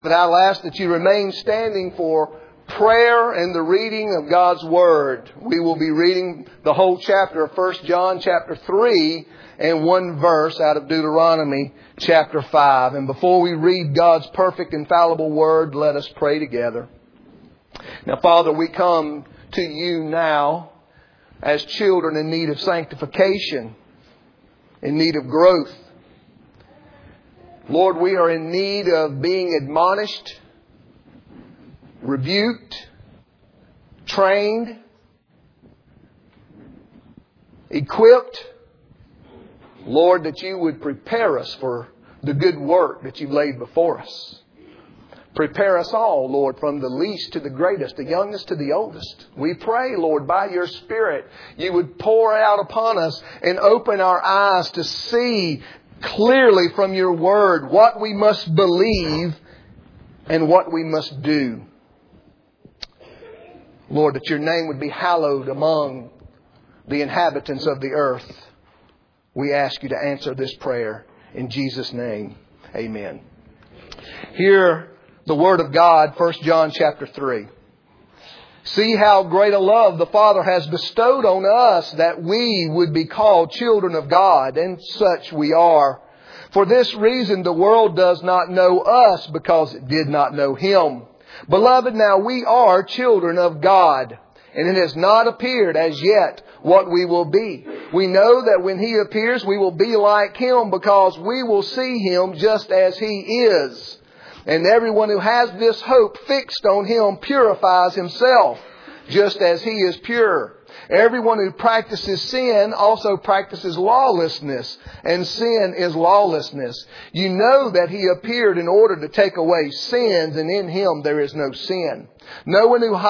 But I'll ask that you remain standing for prayer and the reading of God's Word. We will be reading the whole chapter of 1 John chapter 3 and one verse out of Deuteronomy chapter 5. And before we read God's perfect, infallible Word, let us pray together. Now, Father, we come to you now as children in need of sanctification, in need of growth. Lord, we are in need of being admonished, rebuked, trained, equipped. Lord, that you would prepare us for the good work that you've laid before us. Prepare us all, Lord, from the least to the greatest, the youngest to the oldest. We pray, Lord, by your Spirit, you would pour out upon us and open our eyes to see clearly from your Word what we must believe and what we must do. Lord, that your name would be hallowed among the inhabitants of the earth. We ask you to answer this prayer in Jesus' name. Amen. Hear the Word of God, 1 John chapter 3. See how great a love the Father has bestowed on us that we would be called children of God, and such we are. For this reason the world does not know us because it did not know Him. Beloved, now we are children of God, and it has not appeared as yet what we will be. We know that when He appears we will be like Him because we will see Him just as He is. And everyone who has this hope fixed on Him purifies himself, just as He is pure. Everyone who practices sin also practices lawlessness, and sin is lawlessness. You know that He appeared in order to take away sins, and in Him there is no sin. No one who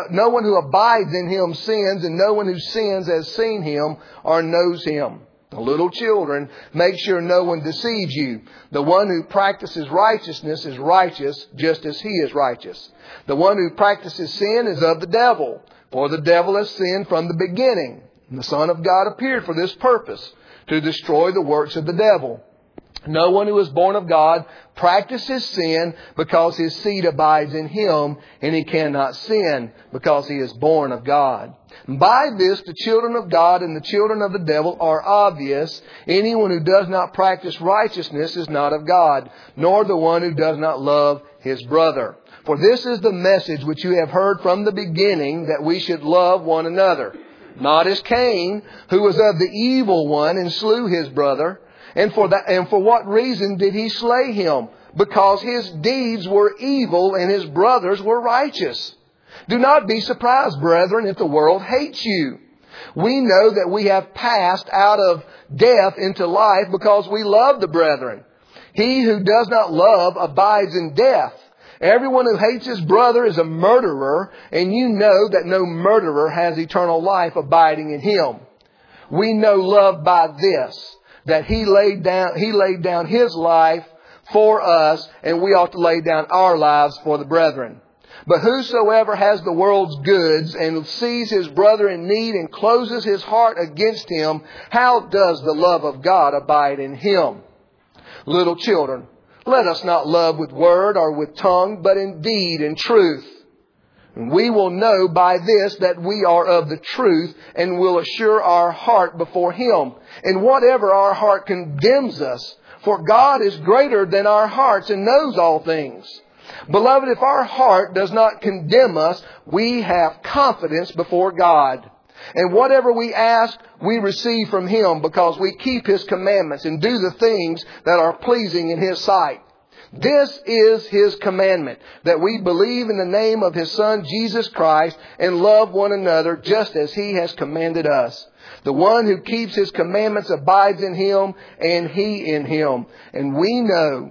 abides in Him sins, and no one who sins has seen Him or knows Him. Little children, make sure no one deceives you. The one who practices righteousness is righteous, just as he is righteous. The one who practices sin is of the devil, for the devil has sinned from the beginning. And the Son of God appeared for this purpose, to destroy the works of the devil. No one who is born of God practices sin because his seed abides in him, and he cannot sin because he is born of God. By this, the children of God and the children of the devil are obvious. Anyone who does not practice righteousness is not of God, nor the one who does not love his brother. For this is the message which you have heard from the beginning, that we should love one another. Not as Cain, who was of the evil one and slew his brother. And for what reason did he slay him? Because his deeds were evil and his brothers were righteous. Do not be surprised, brethren, if the world hates you. We know that we have passed out of death into life because we love the brethren. He who does not love abides in death. Everyone who hates his brother is a murderer, and you know that no murderer has eternal life abiding in him. We know love by this, that He laid down His life for us, and we ought to lay down our lives for the brethren. But whosoever has the world's goods and sees his brother in need and closes his heart against him, how does the love of God abide in him? Little children, let us not love with word or with tongue, but in deed and truth. And we will know by this that we are of the truth, and will assure our heart before Him. And whatever our heart condemns us, for God is greater than our hearts and knows all things. Beloved, if our heart does not condemn us, we have confidence before God. And whatever we ask, we receive from Him, because we keep His commandments and do the things that are pleasing in His sight. This is His commandment, that we believe in the name of His Son, Jesus Christ, and love one another just as He has commanded us. The one who keeps His commandments abides in Him, and He in him. And we know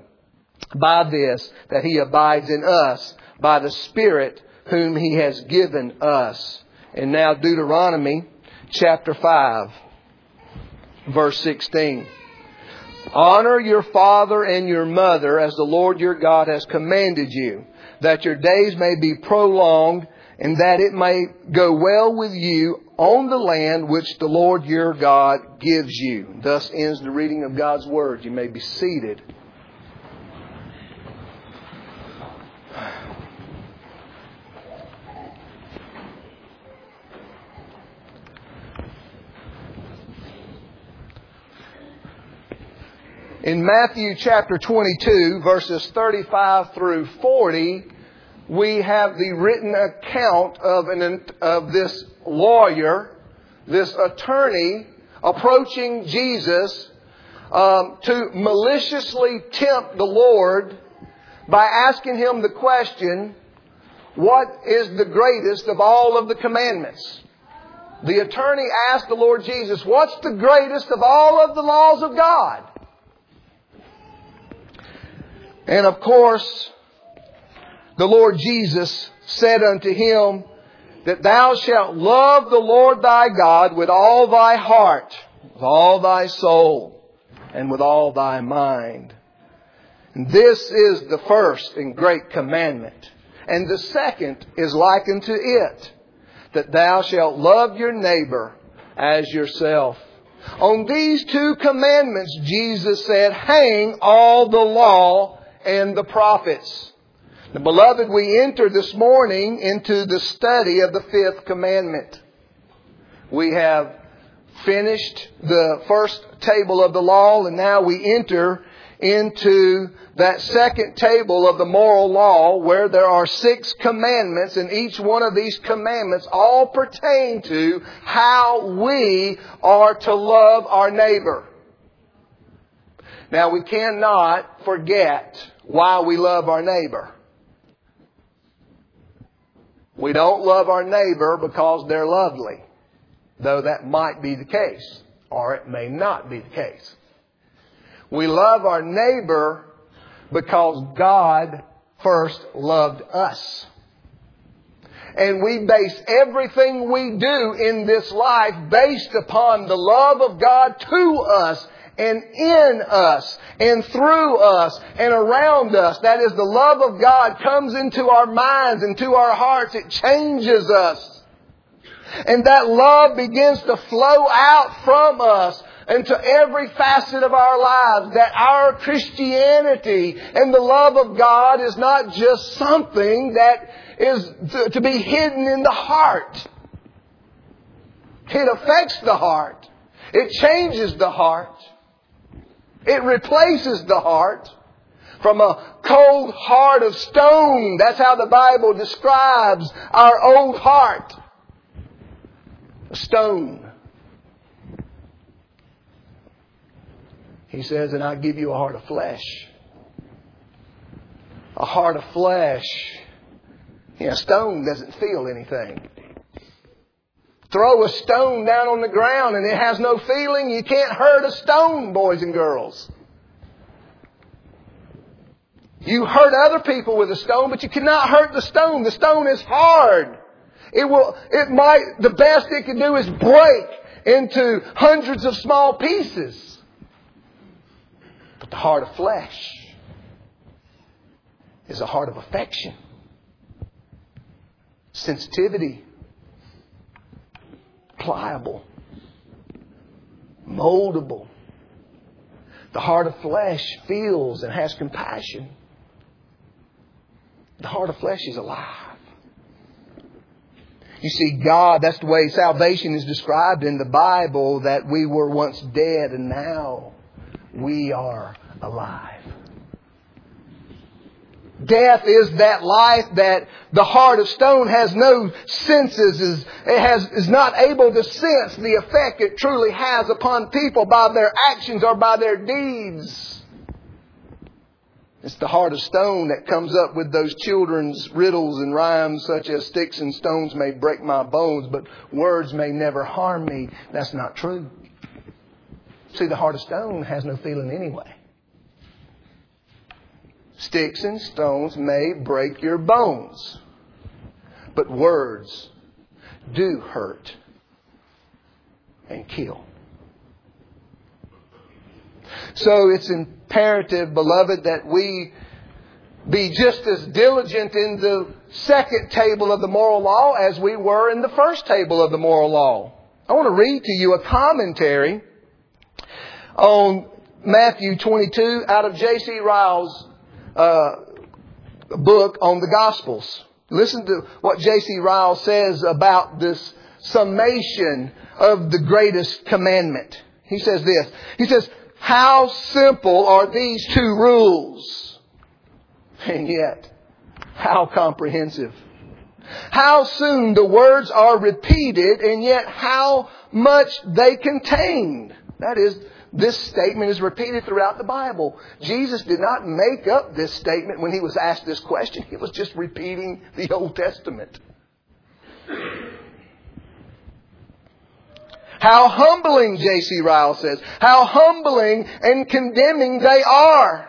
by this that He abides in us, by the Spirit whom He has given us. And now Deuteronomy chapter 5, verse 16. Honor your father and your mother as the Lord your God has commanded you, that your days may be prolonged, and that it may go well with you on the land which the Lord your God gives you. Thus ends the reading of God's Word. You may be seated. In Matthew chapter 22, verses 35 through 40, we have the written account of this lawyer, this attorney, approaching Jesus to maliciously tempt the Lord by asking Him the question, what is the greatest of all of the commandments? The attorney asked the Lord Jesus, what's the greatest of all of the laws of God? And of course, the Lord Jesus said unto him, that thou shalt love the Lord thy God with all thy heart, with all thy soul, and with all thy mind. And this is the first and great commandment. And the second is like unto it, that thou shalt love your neighbor as yourself. On these two commandments, Jesus said, hang all the law and the prophets. Now, beloved, we enter this morning into the study of the fifth commandment. We have finished the first table of the law, and now we enter into that second table of the moral law, where there are 6 commandments, and each one of these commandments all pertain to how we are to love our neighbor. Now, we cannot forget why we love our neighbor. We don't love our neighbor because they're lovely, though that might be the case, or it may not be the case. We love our neighbor because God first loved us. And we base everything we do in this life based upon the love of God to us and in us and through us and around us. That is, the love of God comes into our minds and to our hearts. It changes us. And that love begins to flow out from us into every facet of our lives. That our Christianity and the love of God is not just something that is to be hidden in the heart. It affects the heart. It changes the heart. It replaces the heart from a cold heart of stone. That's how the Bible describes our old heart. A stone. He says, and I give you a heart of flesh. A heart of flesh. A stone doesn't feel anything. Throw a stone down on the ground and it has no feeling. You can't hurt a stone, boys and girls. You hurt other people with a stone, but you cannot hurt the stone. The stone is hard. The best it can do is break into hundreds of small pieces. But the heart of flesh is a heart of affection, sensitivity, pliable, moldable. The heart of flesh feels and has compassion. The heart of flesh is alive. You see, God, that's the way salvation is described in the Bible, that we were once dead and now we are alive. Death is that life that the heart of stone has no senses, is not able to sense the effect it truly has upon people by their actions or by their deeds. It's the heart of stone that comes up with those children's riddles and rhymes such as sticks and stones may break my bones, but words may never harm me. That's not true. See, the heart of stone has no feeling anyway. Sticks and stones may break your bones, but words do hurt and kill. So it's imperative, beloved, that we be just as diligent in the second table of the moral law as we were in the first table of the moral law. I want to read to you a commentary on Matthew 22 out of J.C. Ryle's book on the Gospels. Listen to what J.C. Ryle says about this summation of the greatest commandment. He says this. He says, How simple are these two rules? And yet, how comprehensive. How soon the words are repeated, and yet how much they contain. That is, this statement is repeated throughout the Bible. Jesus did not make up this statement when He was asked this question. He was just repeating the Old Testament. How humbling, J.C. Ryle says, how humbling and condemning they are.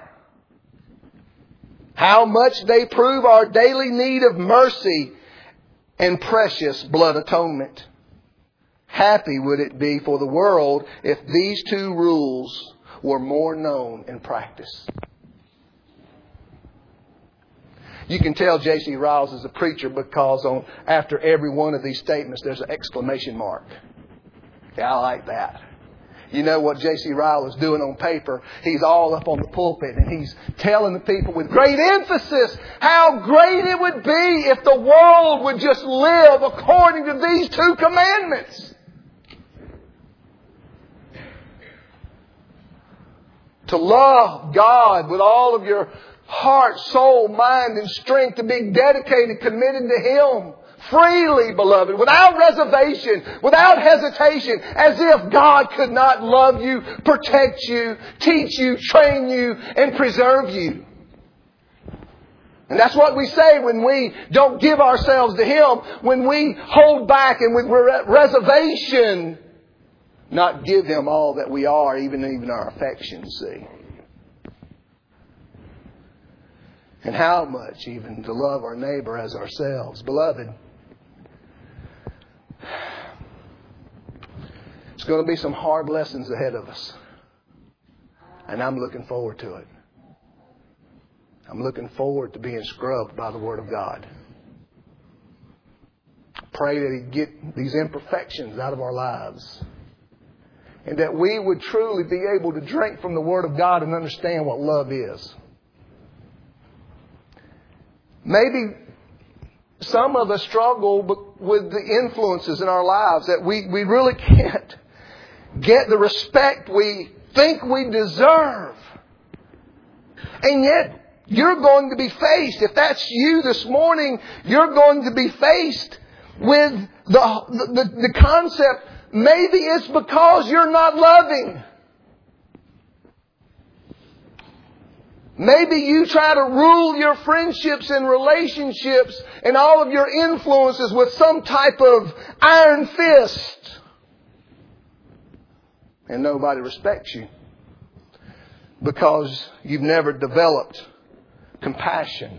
How much they prove our daily need of mercy and precious blood atonement. Happy would it be for the world if these two rules were more known in practice. You can tell J.C. Ryle is a preacher because after every one of these statements there's an exclamation mark. Yeah, I like that. You know what J.C. Ryle is doing on paper? He's all up on the pulpit and he's telling the people with great emphasis how great it would be if the world would just live according to these two commandments. To love God with all of your heart, soul, mind, and strength. To be dedicated, committed to Him. Freely, beloved, without reservation, without hesitation, as if God could not love you, protect you, teach you, train you, and preserve you. And that's what we say when we don't give ourselves to Him, when we hold back and with reservation, not give Him all that we are, even our affections, see. And how much even to love our neighbor as ourselves. Beloved, it's going to be some hard lessons ahead of us. And I'm looking forward to it. I'm looking forward to being scrubbed by the Word of God. Pray that He'd get these imperfections out of our lives. And that we would truly be able to drink from the Word of God and understand what love is. Maybe some of us struggle with the influences in our lives that we really can't get the respect we think we deserve. And yet, you're going to be faced, if that's you this morning, you're going to be faced with the concept, maybe it's because you're not loving. Maybe you try to rule your friendships and relationships and all of your influences with some type of iron fist. And nobody respects you because you've never developed compassion,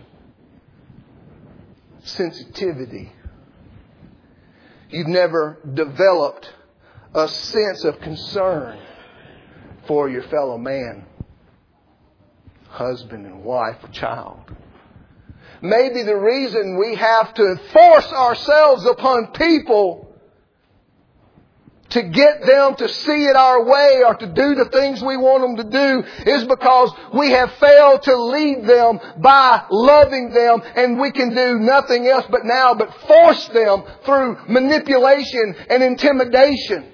sensitivity. You've never developed a sense of concern for your fellow man, husband and wife or child. Maybe the reason we have to force ourselves upon people to get them to see it our way or to do the things we want them to do is because we have failed to lead them by loving them, and we can do nothing else but force them through manipulation and intimidation.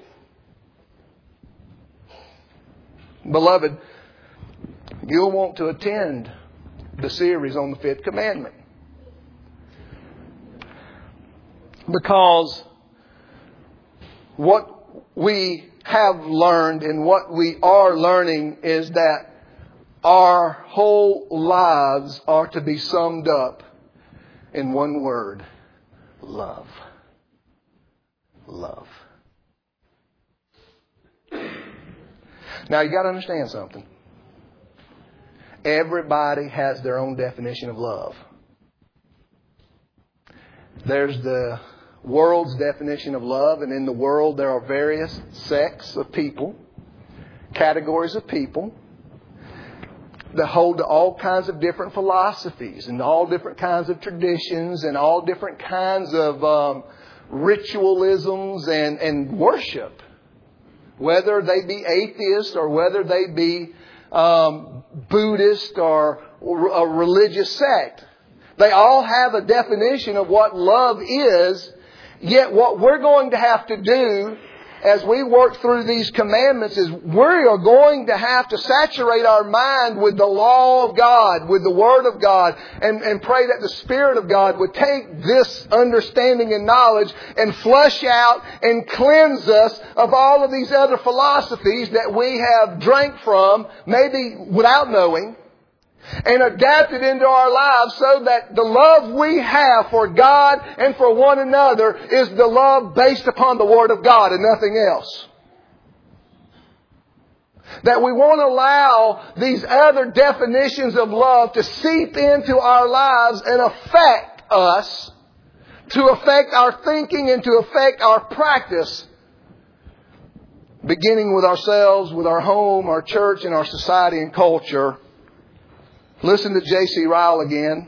Beloved, you'll want to attend the series on the Fifth Commandment. Because what we have learned and what we are learning is that our whole lives are to be summed up in one word: love. Love. Now you got to understand something. Everybody has their own definition of love. There's the world's definition of love, and in the world there are various sects of people, categories of people that hold to all kinds of different philosophies and all different kinds of traditions and all different kinds of ritualisms and worship. Whether they be atheist or whether they be Buddhist or a religious sect. They all have a definition of what love is. Yet what we're going to have to do as we work through these commandments is we are going to have to saturate our mind with the law of God, with the Word of God, and pray that the Spirit of God would take this understanding and knowledge and flush out and cleanse us of all of these other philosophies that we have drank from, maybe without knowing, and adapt it into our lives so that the love we have for God and for one another is the love based upon the Word of God and nothing else. That we won't allow these other definitions of love to seep into our lives and affect us, to affect our thinking and to affect our practice, beginning with ourselves, with our home, our church, and our society and culture. Listen to J.C. Ryle again.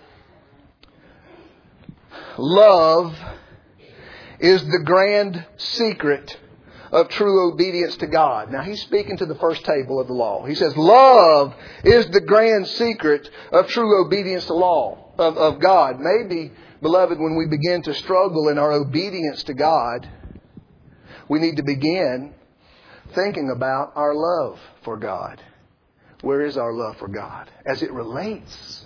Love is the grand secret of true obedience to God. Now he's speaking to the first table of the law. He says, love is the grand secret of true obedience to law, of God. Maybe, beloved, when we begin to struggle in our obedience to God, we need to begin thinking about our love for God. Where is our love for God as it relates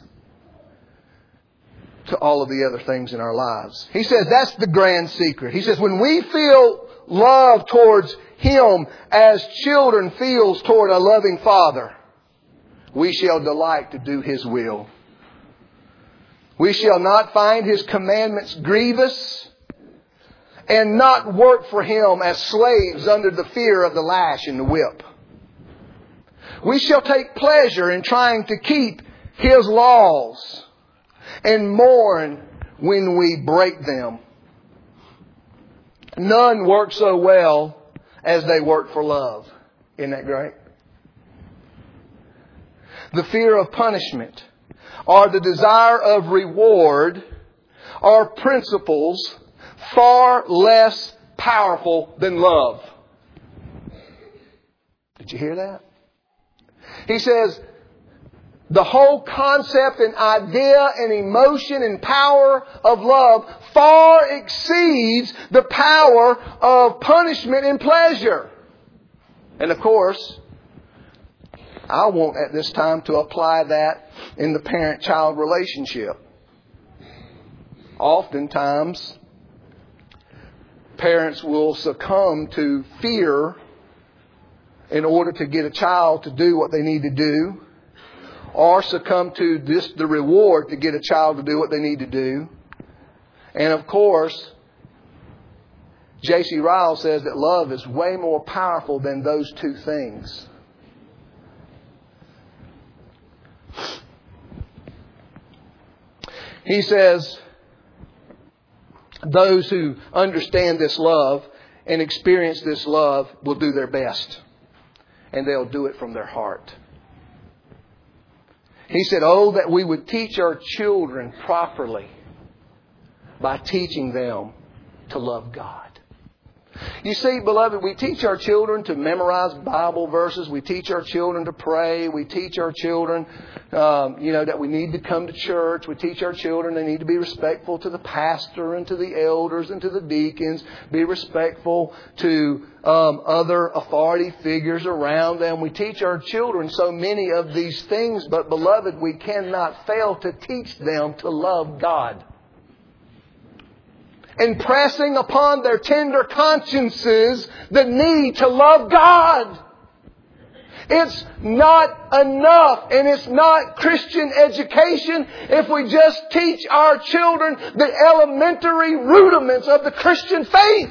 to all of the other things in our lives? He says that's the grand secret. He says when we feel love towards Him as children feels toward a loving Father, we shall delight to do His will. We shall not find His commandments grievous and not work for Him as slaves under the fear of the lash and the whip. We shall take pleasure in trying to keep His laws and mourn when we break them. None work so well as they work for love. Isn't that great? The fear of punishment or the desire of reward are principles far less powerful than love. Did you hear that? He says, the whole concept and idea and emotion and power of love far exceeds the power of punishment and pleasure. And of course, I want at this time to apply that in the parent-child relationship. Oftentimes, parents will succumb to fear in order to get a child to do what they need to do, or succumb to the reward to get a child to do what they need to do. And of course, J.C. Ryle says that love is way more powerful than those two things. He says those who understand this love and experience this love will do their best. And they'll do it from their heart. He said, oh, that we would teach our children properly by teaching them to love God. You see, beloved, we teach our children to memorize Bible verses. We teach our children to pray. We teach our children, that we need to come to church. We teach our children they need to be respectful to the pastor and to the elders and to the deacons. Be respectful to other authority figures around them. We teach our children so many of these things, but beloved, we cannot fail to teach them to love God. Impressing upon their tender consciences the need to love God. It's not enough, and it's not Christian education if we just teach our children the elementary rudiments of the Christian faith.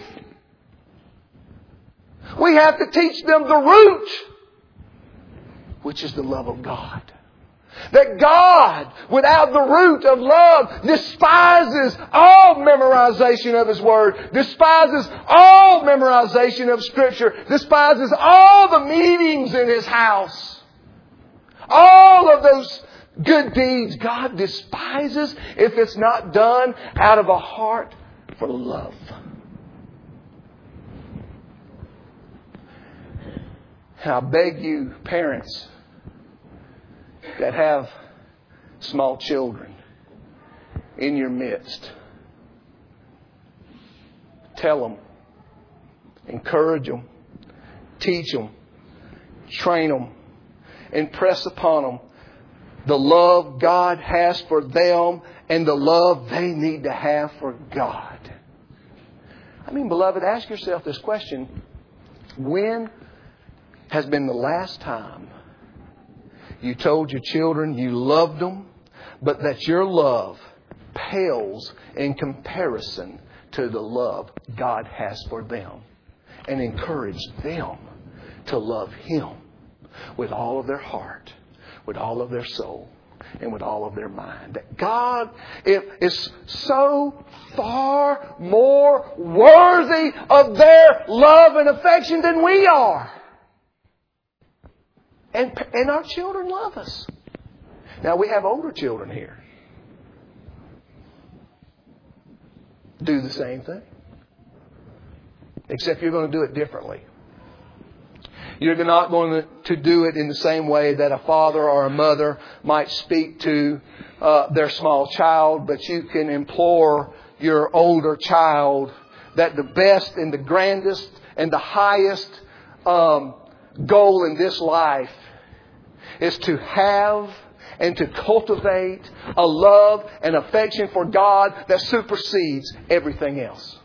We have to teach them the root, which is the love of God. That God, without the root of love, despises all memorization of His Word, despises all memorization of Scripture, despises all the meetings in His house. All of those good deeds God despises if it's not done out of a heart for love. And I beg you, parents that have small children in your midst, tell them encourage them, teach them, train them, impress upon them the love God has for them and the love they need to have for God. I mean, beloved, ask yourself this question. When has been the last time you told your children you loved them, but that your love pales in comparison to the love God has for them, and encourage them to love Him with all of their heart, with all of their soul, and with all of their mind? That God is so far more worthy of their love and affection than we are. And our children love us. Now, we have older children here. Do the same thing. Except you're going to do it differently. You're not going to do it in the same way that a father or a mother might speak to their small child, but you can implore your older child that the best and the grandest and the highest goal in this life is to have and to cultivate a love and affection for God that supersedes everything else.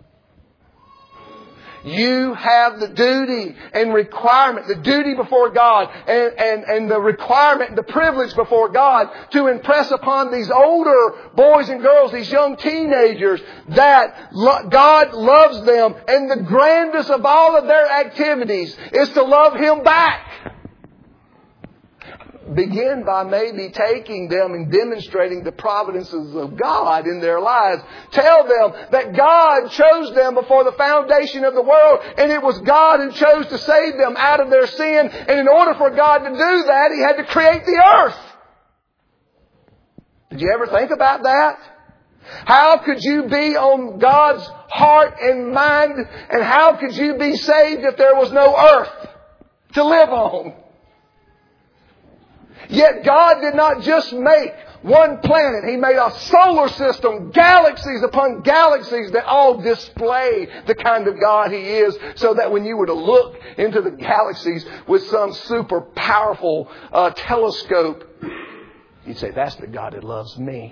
You have the duty and requirement, the duty before God and the requirement and the privilege before God to impress upon these older boys and girls, these young teenagers, that God loves them, and the grandest of all of their activities is to love Him back. Begin by maybe taking them and demonstrating the providences of God in their lives. Tell them that God chose them before the foundation of the world, and it was God who chose to save them out of their sin. And in order for God to do that, He had to create the earth. Did you ever think about that? How could you be on God's heart and mind, and how could you be saved if there was no earth to live on? Yet God did not just make one planet. He made a solar system, galaxies upon galaxies that all display the kind of God He is, so that when you were to look into the galaxies with some super powerful telescope, you'd say, that's the God that loves me.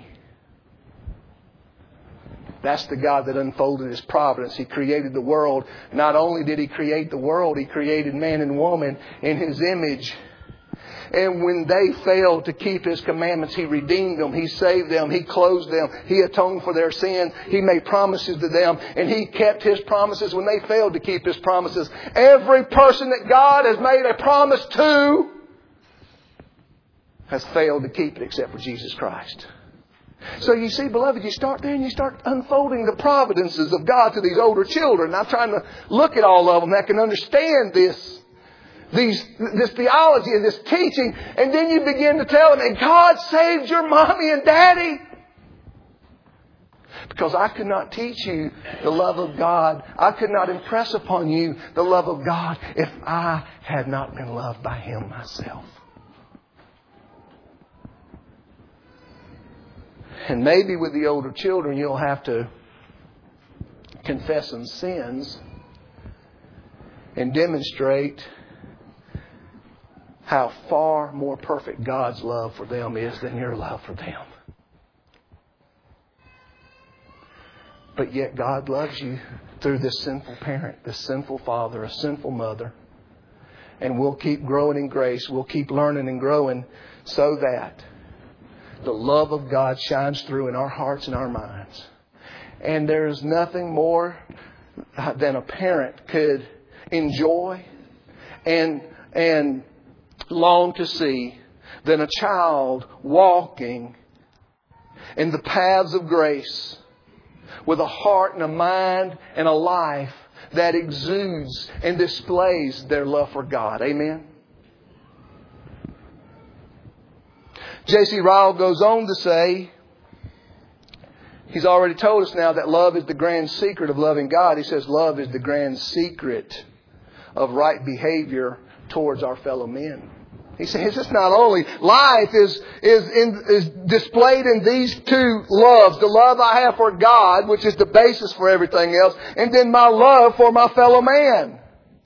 That's the God that unfolded His providence. He created the world. Not only did He create the world, He created man and woman in His image. And when they failed to keep His commandments, He redeemed them. He saved them. He clothed them. He atoned for their sin. He made promises to them. And He kept His promises when they failed to keep His promises. Every person that God has made a promise to has failed to keep it except for Jesus Christ. So you see, beloved, you start there and you start unfolding the providences of God to these older children. I'm trying to look at all of them that can understand this theology and this teaching, and then you begin to tell them, and God saved your mommy and daddy. Because I could not teach you the love of God. I could not impress upon you the love of God if I had not been loved by Him myself. And maybe with the older children, you'll have to confess some sins and demonstrate how far more perfect God's love for them is than your love for them. But yet God loves you through this sinful parent, this sinful father, a sinful mother. And we'll keep growing in grace. We'll keep learning and growing so that the love of God shines through in our hearts and our minds. And there is nothing more than a parent could enjoy and long to see than a child walking in the paths of grace with a heart and a mind and a life that exudes and displays their love for God. Amen. J.C. Ryle goes on to say, he's already told us now that love is the grand secret of loving God. He says love is the grand secret of right behavior towards our fellow men. He says it's not only life is displayed in these two loves. The love I have for God, which is the basis for everything else, and then my love for my fellow man.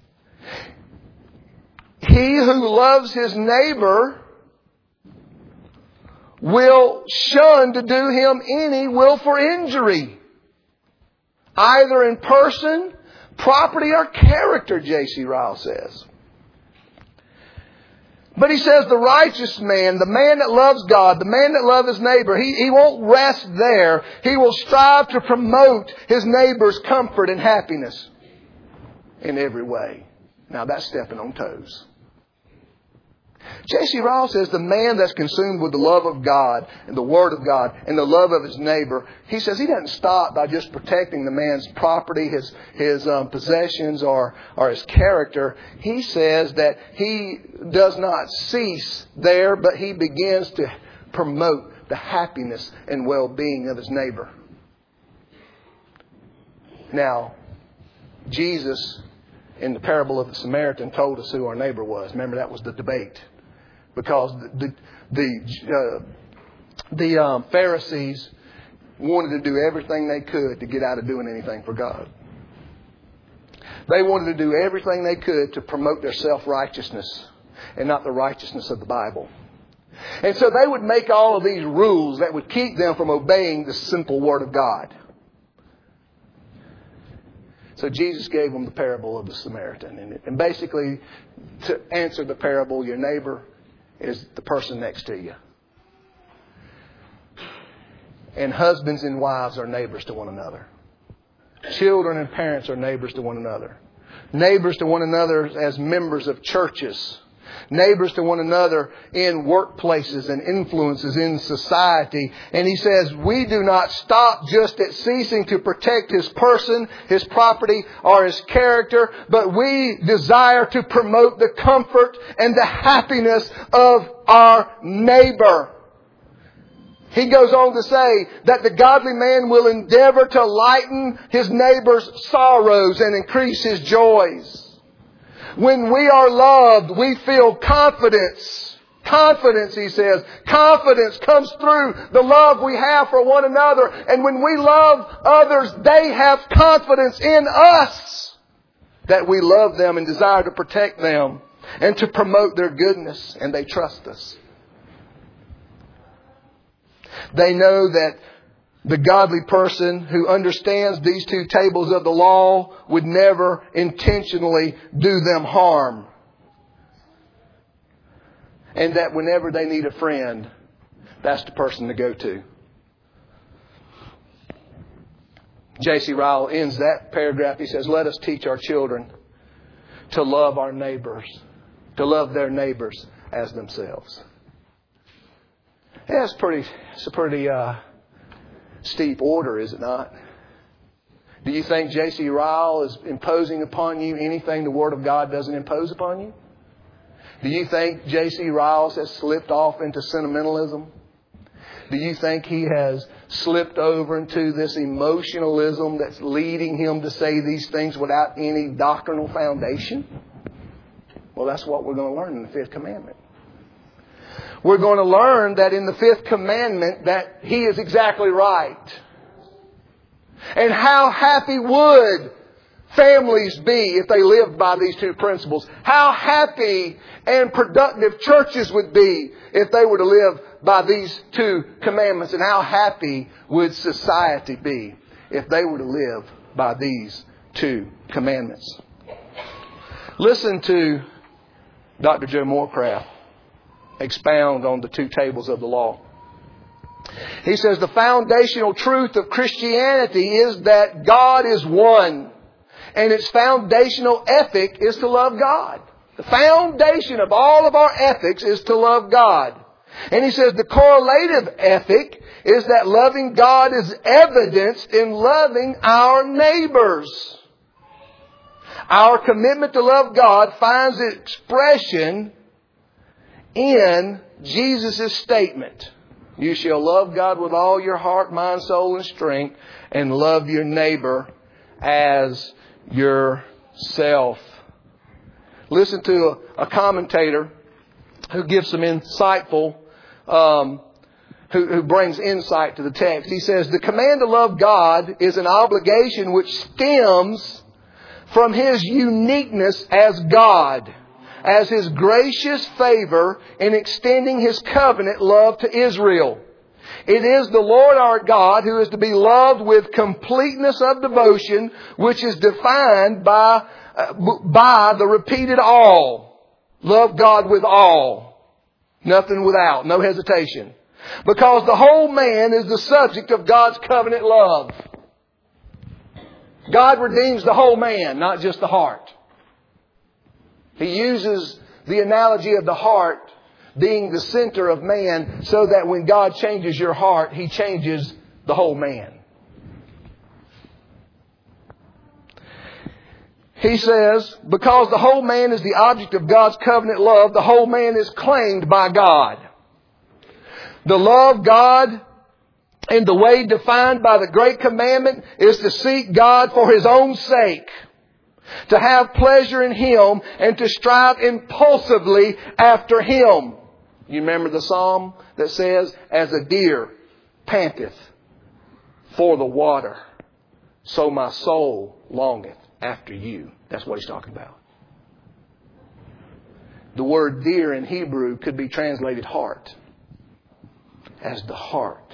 He who loves his neighbor will shun to do him any willful injury, either in person, property, or character, J.C. Ryle says. But he says the righteous man, the man that loves God, the man that loves his neighbor, he won't rest there. He will strive to promote his neighbor's comfort and happiness in every way. Now that's stepping on toes. J.C. Ryle says the man that's consumed with the love of God and the Word of God and the love of his neighbor, he says he doesn't stop by just protecting the man's property, his possessions, or his character. He says that he does not cease there, but he begins to promote the happiness and well-being of his neighbor. Now, Jesus, in the parable of the Samaritan, told us who our neighbor was. Remember, that was the debate. Because the Pharisees wanted to do everything they could to get out of doing anything for God. They wanted to do everything they could to promote their self-righteousness and not the righteousness of the Bible. And so they would make all of these rules that would keep them from obeying the simple Word of God. So Jesus gave them the parable of the Samaritan. And basically, to answer the parable, your neighbor is the person next to you. And husbands and wives are neighbors to one another. Children and parents are neighbors to one another. Neighbors to one another as members of churches. Neighbors to one another in workplaces and influences in society. And he says, we do not stop just at ceasing to protect his person, his property, or his character, but we desire to promote the comfort and the happiness of our neighbor. He goes on to say that the godly man will endeavor to lighten his neighbor's sorrows and increase his joys. When we are loved, we feel confidence. Confidence, he says. Confidence comes through the love we have for one another. And when we love others, they have confidence in us that we love them and desire to protect them and to promote their goodness. And they trust us. They know that the godly person who understands these two tables of the law would never intentionally do them harm. And that whenever they need a friend, that's the person to go to. J.C. Ryle ends that paragraph. He says, let us teach our children to love our neighbors, to love their neighbors as themselves. Yeah, it's a pretty steep order, is it not? Do you think J.C. Ryle is imposing upon you anything the Word of God doesn't impose upon you? Do you think J.C. Ryle has slipped off into sentimentalism? Do you think he has slipped over into this emotionalism that's leading him to say these things without any doctrinal foundation? Well, that's what we're going to learn in the Fifth Commandment. We're going to learn that in the Fifth Commandment that he is exactly right. And how happy would families be if they lived by these two principles? How happy and productive churches would be if they were to live by these two commandments? And how happy would society be if they were to live by these two commandments? Listen to Dr. Joe Morecraft expound on the two tables of the law. He says the foundational truth of Christianity is that God is one. And its foundational ethic is to love God. The foundation of all of our ethics is to love God. And he says the correlative ethic is that loving God is evidenced in loving our neighbors. Our commitment to love God finds expression in Jesus' statement. You shall love God with all your heart, mind, soul, and strength, and love your neighbor as yourself. Listen to a commentator who gives some insightful, who brings insight to the text. He says, the command to love God is an obligation which stems from His uniqueness as God, as His gracious favor in extending His covenant love to Israel. It is the Lord our God who is to be loved with completeness of devotion, which is defined by the repeated all. Love God with all. Nothing without. No hesitation. Because the whole man is the subject of God's covenant love. God redeems the whole man, not just the heart. He uses the analogy of the heart being the center of man so that when God changes your heart, He changes the whole man. He says, because the whole man is the object of God's covenant love, the whole man is claimed by God. The love God in the way defined by the great commandment is to seek God for His own sake, to have pleasure in Him, and to strive impulsively after Him. You remember the psalm that says, as a deer panteth for the water, so my soul longeth after you. That's what he's talking about. The word deer in Hebrew could be translated heart. As the heart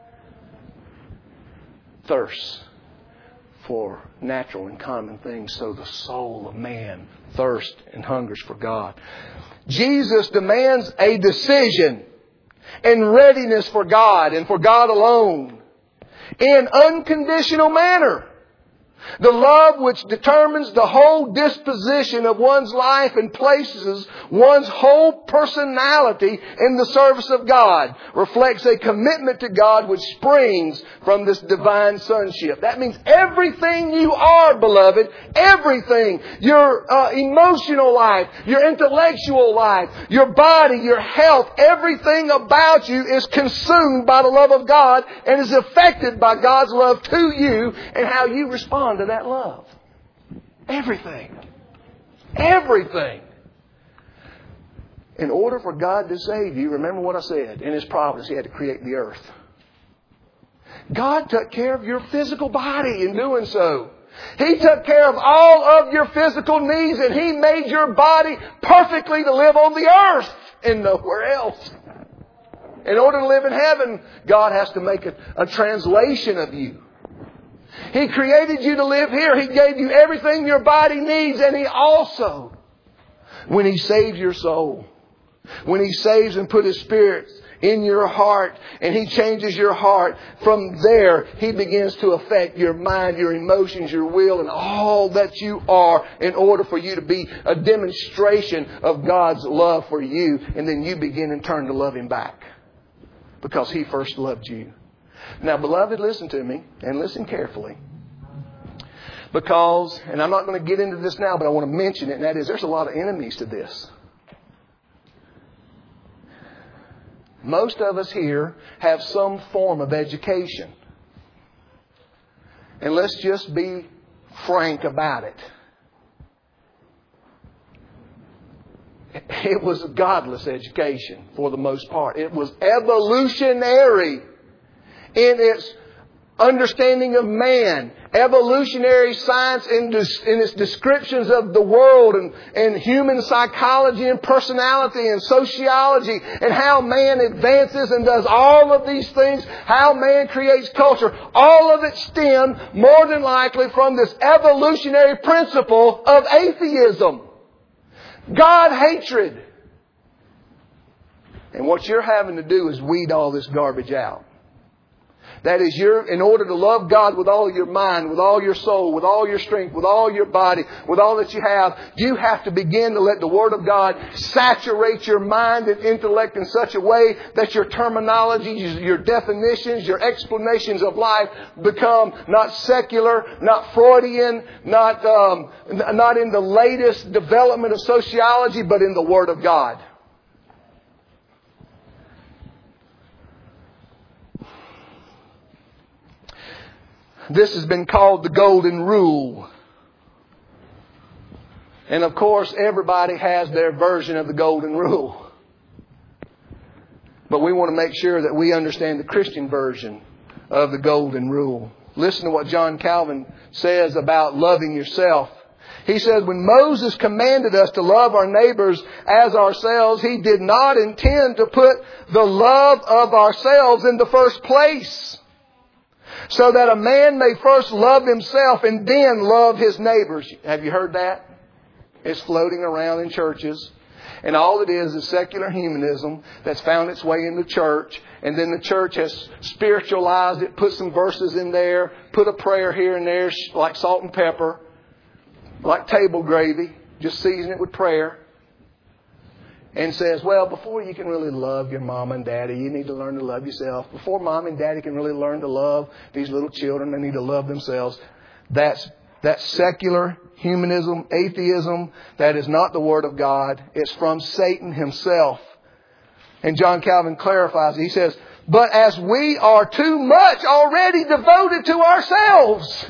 thirsts for natural and common things, so the soul of man thirsts and hungers for God. Jesus demands a decision and readiness for God and for God alone in unconditional manner. The love which determines the whole disposition of one's life and places one's whole personality in the service of God reflects a commitment to God which springs from this divine sonship. That means everything you are, beloved, everything, your emotional life, your intellectual life, your body, your health, everything about you is consumed by the love of God and is affected by God's love to you and how you respond to that love. Everything. Everything. In order for God to save you, remember what I said, in His providence He had to create the earth. God took care of your physical body in doing so. He took care of all of your physical needs, and He made your body perfectly to live on the earth and nowhere else. In order to live in heaven, God has to make a translation of you. He created you to live here. He gave you everything your body needs. And He also, when He saves your soul, when He saves and put His Spirit in your heart and He changes your heart, from there He begins to affect your mind, your emotions, your will, and all that you are in order for you to be a demonstration of God's love for you. And then you begin in turn to love Him back because He first loved you. Now, beloved, listen to me and listen carefully. Because, and I'm not going to get into this now, but I want to mention it, and that is there's a lot of enemies to this. Most of us here have some form of education. And let's just be frank about it. It was a godless education for the most part. It was evolutionary in its understanding of man, evolutionary science in its descriptions of the world and human psychology and personality and sociology and how man advances and does all of these things, how man creates culture. All of it stemmed more than likely from this evolutionary principle of atheism, God hatred. And what you're having to do is weed all this garbage out. That is, in order to love God with all your mind, with all your soul, with all your strength, with all your body, with all that you have to begin to let the Word of God saturate your mind and intellect in such a way that your terminology, your definitions, your explanations of life become not secular, not Freudian, not in the latest development of sociology, but in the Word of God. This has been called the Golden Rule. And of course, everybody has their version of the Golden Rule. But we want to make sure that we understand the Christian version of the golden rule. Listen to what John Calvin says about loving yourself. He says, when Moses commanded us to love our neighbors as ourselves, he did not intend to put the love of ourselves in the first place, so that a man may first love himself and then love his neighbors. Have you heard that? It's floating around in churches. And all it is secular humanism that's found its way in the church. And then the church has spiritualized it, put some verses in there, put a prayer here and there like salt and pepper, like table gravy, just season it with prayer. And says, well, before you can really love your mom and daddy, you need to learn to love yourself. Before mom and daddy can really learn to love these little children, they need to love themselves. That's secular humanism, atheism. That is not the Word of God. It's from Satan himself. And John Calvin clarifies. He says, but as we are too much already devoted to ourselves.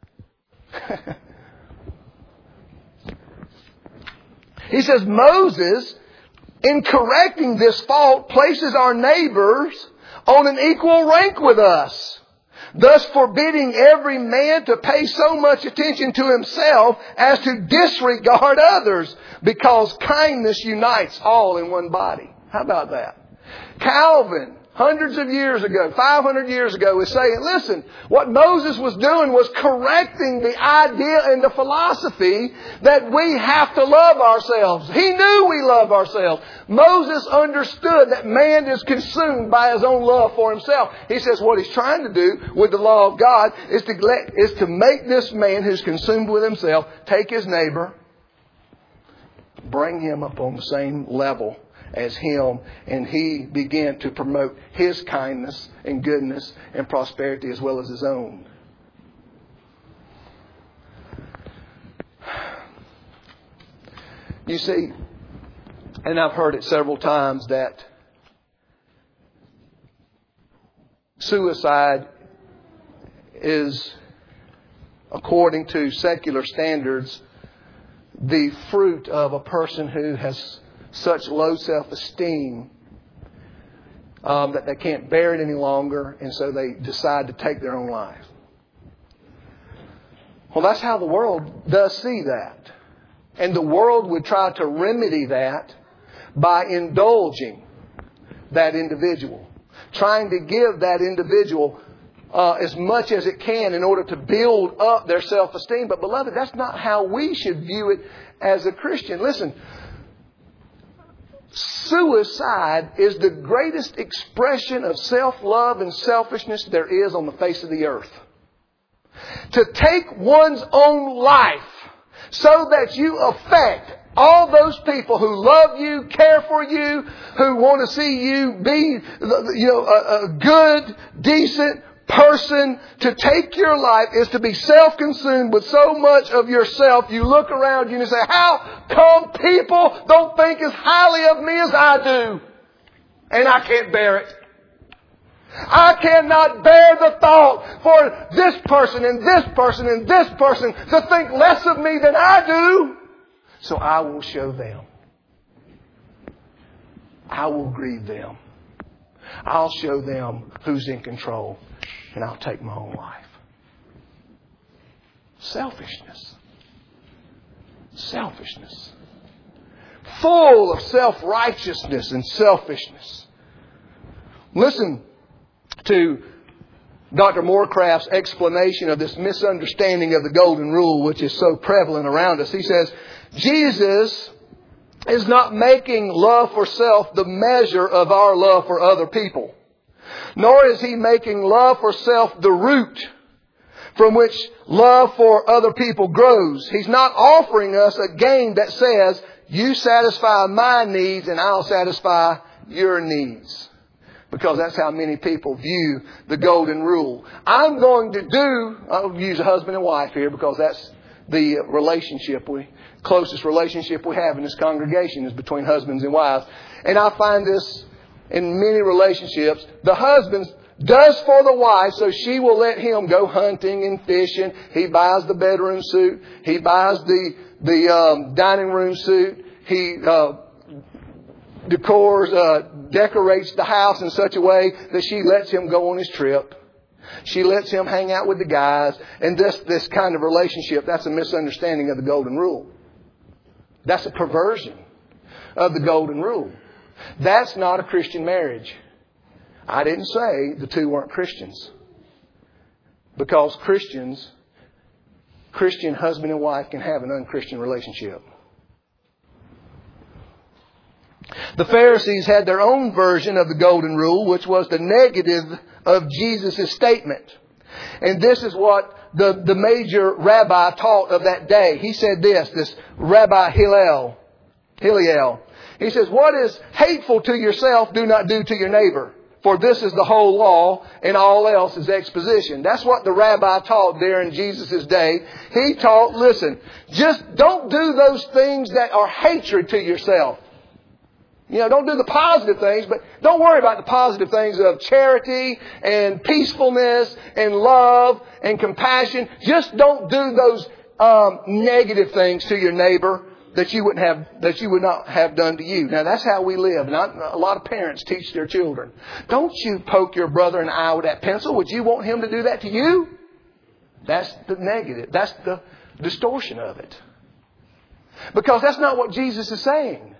He says, Moses, in correcting this fault, places our neighbors on an equal rank with us, thus forbidding every man to pay so much attention to himself as to disregard others, because kindness unites all in one body. How about that? Calvin, hundreds of years ago, 500 years ago, was saying, listen, what Moses was doing was correcting the idea and the philosophy that we have to love ourselves. He knew we love ourselves. Moses understood that man is consumed by his own love for himself. He says what he's trying to do with the law of God is to make this man who's consumed with himself take his neighbor, bring him up on the same level as him, and he began to promote his kindness and goodness and prosperity as well as his own. You see, and I've heard it several times, that suicide is, according to secular standards, the fruit of a person who has such low self-esteem that they can't bear it any longer, and so they decide to take their own life. Well, that's how the world does see that. And the world would try to remedy that by indulging that individual, trying to give that individual as much as it can in order to build up their self-esteem. But beloved, that's not how we should view it as a Christian. Listen, suicide is the greatest expression of self-love and selfishness there is on the face of the earth. To take one's own life so that you affect all those people who love you, care for you, who want to see you be, a good, decent person. To take your life is to be self-consumed with so much of yourself. You look around you and say, how come people don't think as highly of me as I do? And I can't bear it. I cannot bear the thought for this person and this person and this person to think less of me than I do. So I will show them. I will grieve them. I'll show them who's in control. And I'll take my own life. Selfishness. Selfishness. Full of self-righteousness and selfishness. Listen to Dr. Morecraft's explanation of this misunderstanding of the golden rule, which is so prevalent around us. He says, Jesus is not making love for self the measure of our love for other people. Nor is He making love for self the root from which love for other people grows. He's not offering us a game that says, you satisfy my needs and I'll satisfy your needs. Because that's how many people view the golden rule. I'll use a husband and wife here because that's the closest relationship we have in this congregation is between husbands and wives. And I find this in many relationships. The husband does for the wife so she will let him go hunting and fishing. He buys the bedroom suit. He buys the dining room suit. He decorates the house in such a way that she lets him go on his trip. She lets him hang out with the guys. And this kind of relationship, that's a misunderstanding of the golden rule. That's a perversion of the golden rule. That's not a Christian marriage. I didn't say the two weren't Christians. Because Christian husband and wife can have an unchristian relationship. The Pharisees had their own version of the golden rule, which was the negative of Jesus' statement. And this is what the major rabbi taught of that day. He said this Rabbi Hillel. He says, what is hateful to yourself, do not do to your neighbor. For this is the whole law, and all else is exposition. That's what the rabbi taught there in Jesus' day. He taught, listen, just don't do those things that are hatred to yourself. Don't do the positive things, but don't worry about the positive things of charity and peacefulness and love and compassion. Just don't do those negative things to your neighbor that you would not have done to you. Now that's how we live. A lot of parents teach their children. Don't you poke your brother in the eye with that pencil. Would you want him to do that to you? That's the negative. That's the distortion of it. Because that's not what Jesus is saying.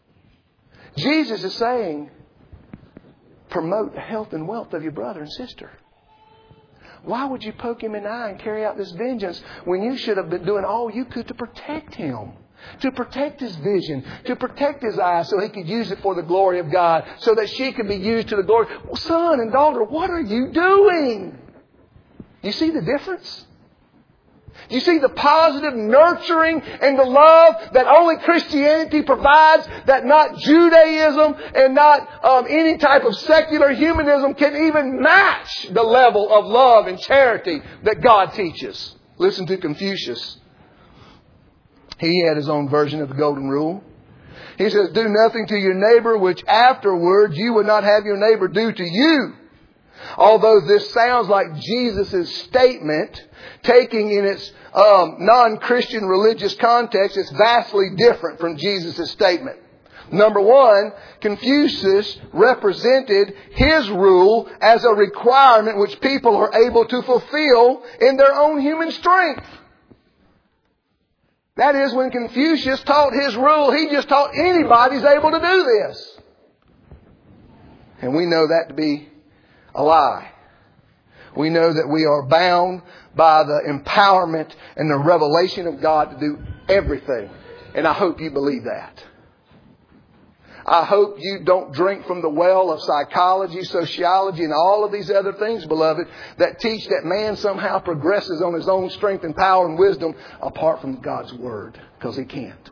Jesus is saying, promote the health and wealth of your brother and sister. Why would you poke him in the eye and carry out this vengeance when you should have been doing all you could to protect him? To protect his vision, to protect his eyes so he could use it for the glory of God, so that she could be used to the glory. Well, son and daughter, what are you doing? You see the difference? You see the positive nurturing and the love that only Christianity provides, that not Judaism and not any type of secular humanism can even match the level of love and charity that God teaches. Listen to Confucius. He had his own version of the golden rule. He says, do nothing to your neighbor which afterwards you would not have your neighbor do to you. Although this sounds like Jesus' statement, taking in its non-Christian religious context, it's vastly different from Jesus' statement. Number one, Confucius represented his rule as a requirement which people are able to fulfill in their own human strength. That is, when Confucius taught his rule, he just taught anybody's able to do this. And we know that to be a lie. We know that we are bound by the empowerment and the revelation of God to do everything. And I hope you believe that. I hope you don't drink from the well of psychology, sociology, and all of these other things, beloved, that teach that man somehow progresses on his own strength and power and wisdom apart from God's Word, because he can't.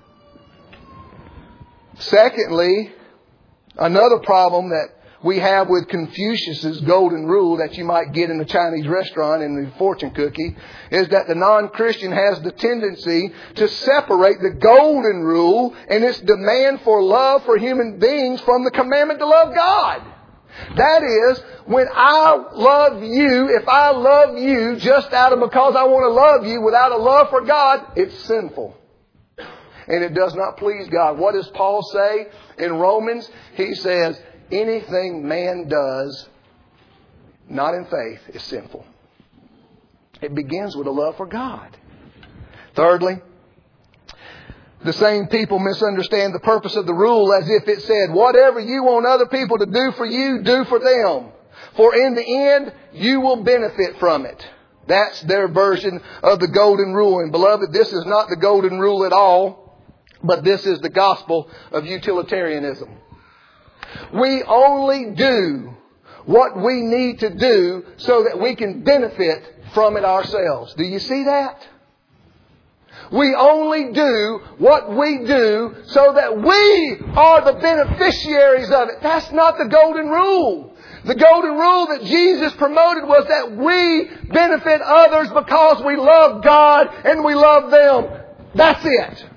Secondly, another problem that we have with Confucius' golden rule that you might get in the Chinese restaurant in the fortune cookie is that the non-Christian has the tendency to separate the golden rule and its demand for love for human beings from the commandment to love God. That is, when I love you, if I love you just because I want to love you without a love for God, it's sinful. And it does not please God. What does Paul say in Romans? He says, anything man does, not in faith, is sinful. It begins with a love for God. Thirdly, the same people misunderstand the purpose of the rule as if it said, whatever you want other people to do for you, do for them. For in the end, you will benefit from it. That's their version of the golden rule. And beloved, this is not the golden rule at all, but this is the gospel of utilitarianism. We only do what we need to do so that we can benefit from it ourselves. Do you see that? We only do what we do so that we are the beneficiaries of it. That's not the golden rule. The golden rule that Jesus promoted was that we benefit others because we love God and we love them. That's it.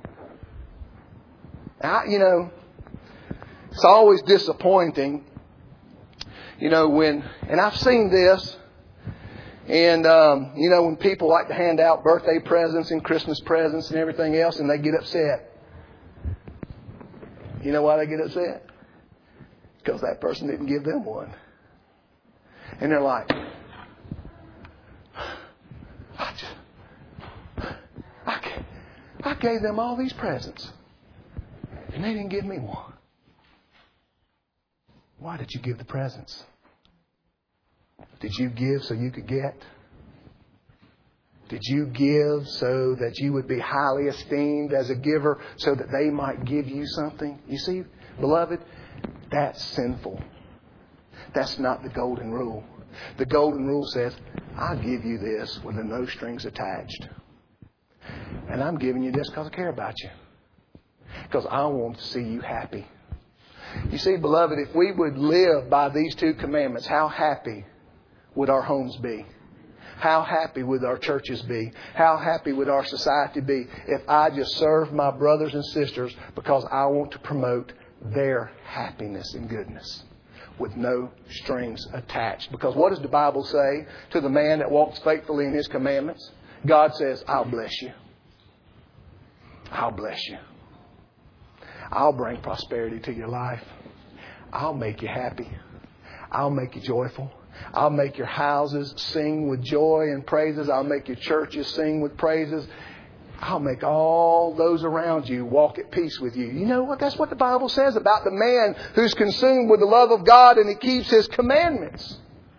Now, it's always disappointing, and I've seen this, and, when people like to hand out birthday presents and Christmas presents and everything else, and they get upset. You know why they get upset? Because that person didn't give them one. And they're like, I gave them all these presents, and they didn't give me one. Why did you give the presents? Did you give so you could get? Did you give so that you would be highly esteemed as a giver so that they might give you something? You see, beloved, that's sinful. That's not the golden rule. The golden rule says, I'll give you this with no strings attached. And I'm giving you this because I care about you. Because I want to see you happy. You see, beloved, if we would live by these two commandments, how happy would our homes be? How happy would our churches be? How happy would our society be if I just serve my brothers and sisters because I want to promote their happiness and goodness with no strings attached? Because what does the Bible say to the man that walks faithfully in His commandments? God says, I'll bless you. I'll bless you. I'll bring prosperity to your life. I'll make you happy. I'll make you joyful. I'll make your houses sing with joy and praises. I'll make your churches sing with praises. I'll make all those around you walk at peace with you. You know what? That's what the Bible says about the man who's consumed with the love of God and he keeps His commandments.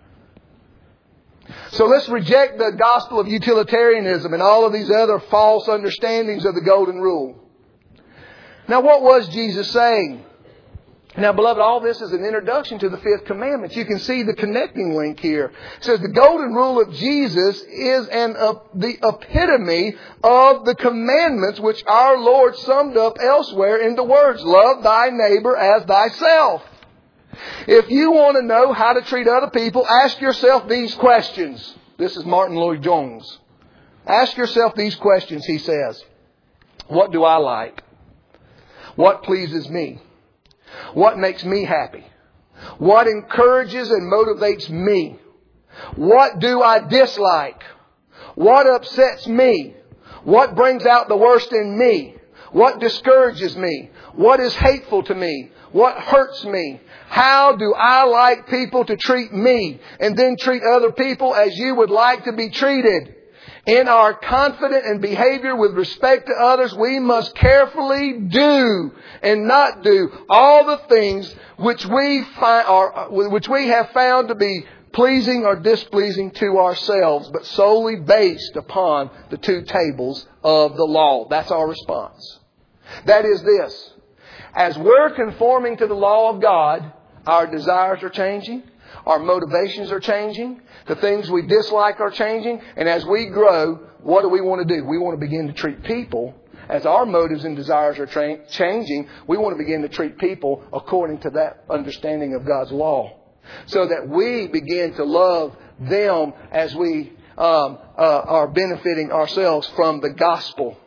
So let's reject the gospel of utilitarianism and all of these other false understandings of the golden rule. Now, what was Jesus saying? Now, beloved, all this is an introduction to the fifth commandment. You can see the connecting link here. It says the golden rule of Jesus is the epitome of the commandments which our Lord summed up elsewhere in the words, love thy neighbor as thyself. If you want to know how to treat other people, ask yourself these questions. This is Martin Lloyd-Jones. Ask yourself these questions, he says. What do I like? What pleases me? What makes me happy? What encourages and motivates me? What do I dislike? What upsets me? What brings out the worst in me? What discourages me? What is hateful to me? What hurts me? How do I like people to treat me? And then treat other people as you would like to be treated. In our confidence and behavior with respect to others, we must carefully do and not do all the things which we have found to be pleasing or displeasing to ourselves, but solely based upon the two tables of the law. That's our response. That is this. As we're conforming to the law of God, our desires are changing. Our motivations are changing. The things we dislike are changing. And as we grow, what do we want to do? We want to begin to treat people, as our motives and desires are changing, we want to begin to treat people according to that understanding of God's law. So that we begin to love them as we are benefiting ourselves from the gospel.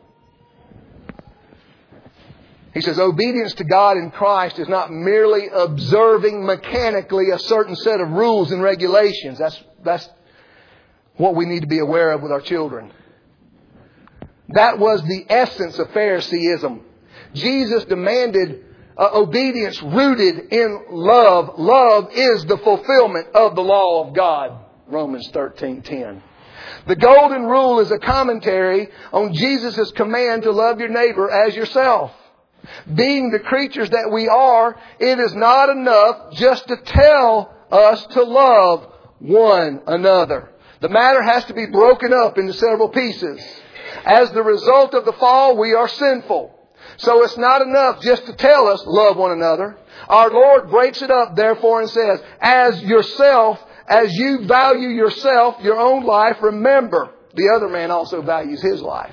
He says, obedience to God in Christ is not merely observing mechanically a certain set of rules and regulations. That's what we need to be aware of with our children. That was the essence of Phariseeism. Jesus demanded obedience rooted in love. Love is the fulfillment of the law of God. Romans 13:10. The golden rule is a commentary on Jesus' command to love your neighbor as yourself. Being the creatures that we are, it is not enough just to tell us to love one another. The matter has to be broken up into several pieces. As the result of the fall, we are sinful. So it's not enough just to tell us, love one another. Our Lord breaks it up, therefore, and says, as yourself, as you value yourself, your own life, remember, the other man also values his life.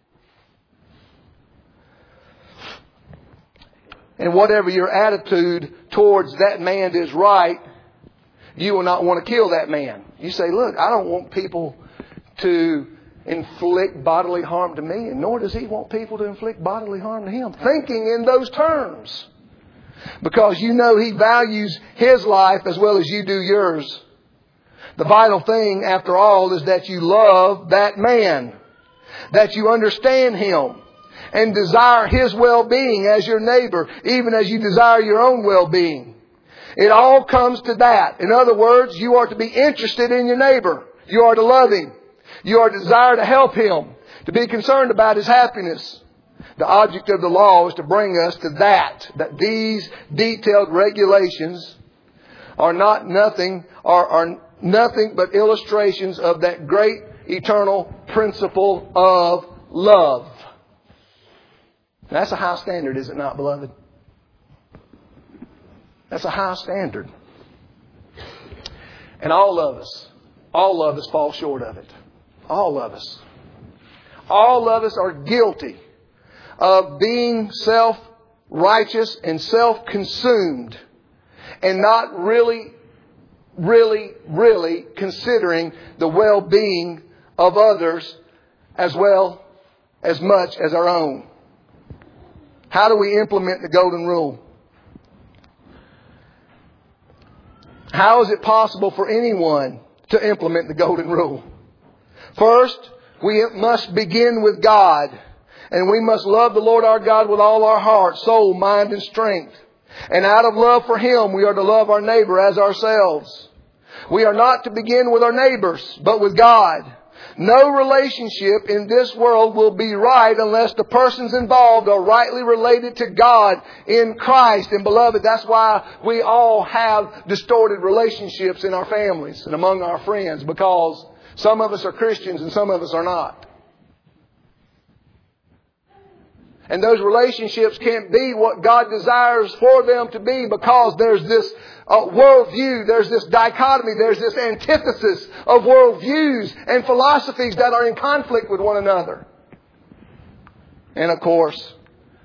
And whatever your attitude towards that man is right, you will not want to kill that man. You say, look, I don't want people to inflict bodily harm to me, and nor does he want people to inflict bodily harm to him. Thinking in those terms. Because you know he values his life as well as you do yours. The vital thing, after all, is that you love that man. That you understand him. and desire his well-being as your neighbor, even as you desire your own well-being. It all comes to that. In other words, you are to be interested in your neighbor. You are to love him. You are to desire to help him, to be concerned about his happiness. The object of the law is to bring us to that these detailed regulations are nothing but illustrations of that great eternal principle of love. That's a high standard, is it not, beloved? That's a high standard. And all of us fall short of it. All of us. All of us are guilty of being self-righteous and self-consumed and not really considering the well-being of others as well as much as our own. How do we implement the golden rule? How is it possible for anyone to implement the golden rule? First, we must begin with God. And we must love the Lord our God with all our heart, soul, mind, and strength. And out of love for Him, we are to love our neighbor as ourselves. We are not to begin with our neighbors, but with God. No relationship in this world will be right unless the persons involved are rightly related to God in Christ. And beloved, that's why we all have distorted relationships in our families and among our friends, because some of us are Christians and some of us are not. And those relationships can't be what God desires for them to be, because there's this worldview, there's this dichotomy, there's this antithesis of worldviews and philosophies that are in conflict with one another. And of course,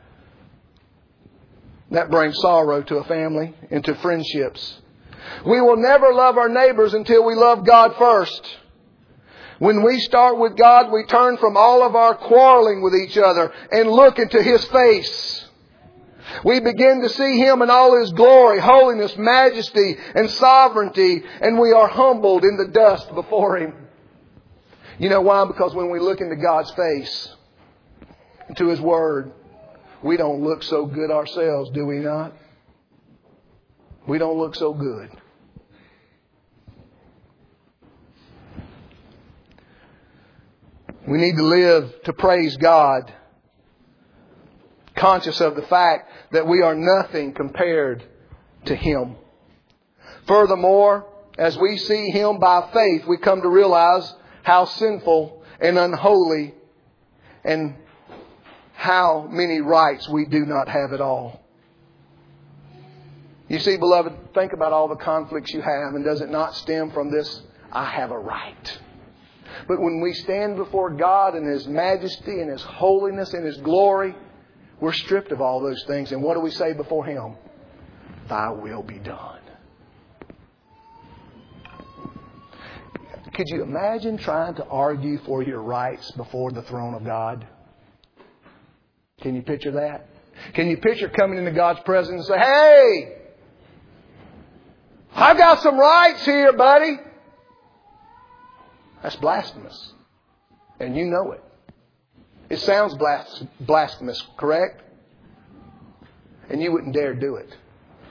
that brings sorrow to a family and to friendships. We will never love our neighbors until we love God first. When we start with God, we turn from all of our quarreling with each other and look into His face. We begin to see Him in all His glory, holiness, majesty, and sovereignty, and we are humbled in the dust before Him. You know why? Because when we look into God's face, into His Word, we don't look so good ourselves, do we not? We don't look so good. We need to live to praise God, conscious of the fact that we are nothing compared to Him. Furthermore, as we see Him by faith, we come to realize how sinful and unholy and how many rights we do not have at all. You see, beloved, think about all the conflicts you have, and does it not stem from this, I have a right? But when we stand before God in His majesty and His holiness and His glory, we're stripped of all those things. And what do we say before Him? Thy will be done. Could you imagine trying to argue for your rights before the throne of God? Can you picture that? Can you picture coming into God's presence and say, hey, I've got some rights here, buddy. That's blasphemous. And you know it. It sounds blasphemous, correct? And you wouldn't dare do it.